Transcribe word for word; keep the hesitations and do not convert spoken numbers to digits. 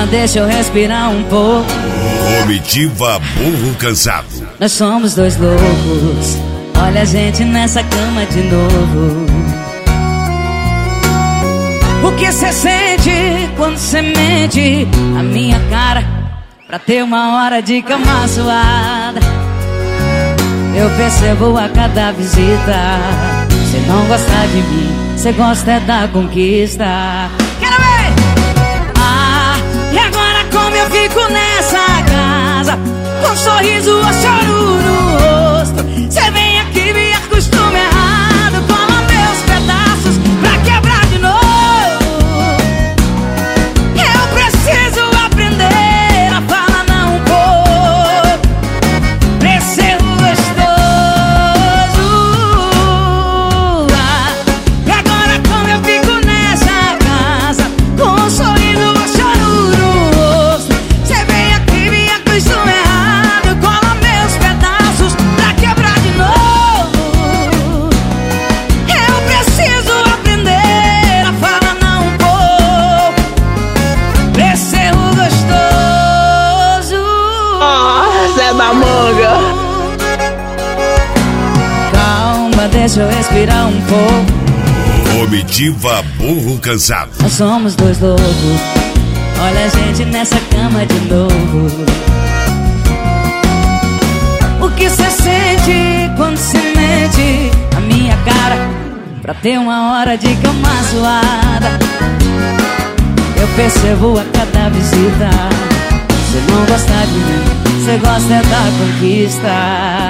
deixa eu respirar um pouco. Comitiva Burro Cansado. Nós somos dois loucos, olha a gente nessa cama de novo. O que cê sente quando cê mente a minha cara pra ter uma hora de cama suada? Eu percebo a cada visita, cê não gosta de mim, cê gosta é da conquista. Quero ver! Ah, e agora como eu fico nessa casa, com um sorriso ou choro no rosto? Cê vem aqui, me acostuma errado, cola meus pedaços pra quebrar de novo. Eu preciso aprender a falar não um pouco, preciso gostoso. Ah, e agora como eu fico nessa casa, com um sorriso ou choro no rosto? Cê vem aqui, me acostuma errado, cola meus pedaços pra quebrar de novo. Eu preciso aprender a falar não um pouco, preciso gostoso. Ah, Zé da Manga. Calma, deixa eu respirar um pouco. Comitiva Burro Cansado. Nós somos dois loucos, olha a gente nessa cama de novo. O que cê sente quando cê mente a minha cara pra ter uma hora de cama suada? Eu percebo a cada visita, cê não gosta de mim, cê gosta é da conquista.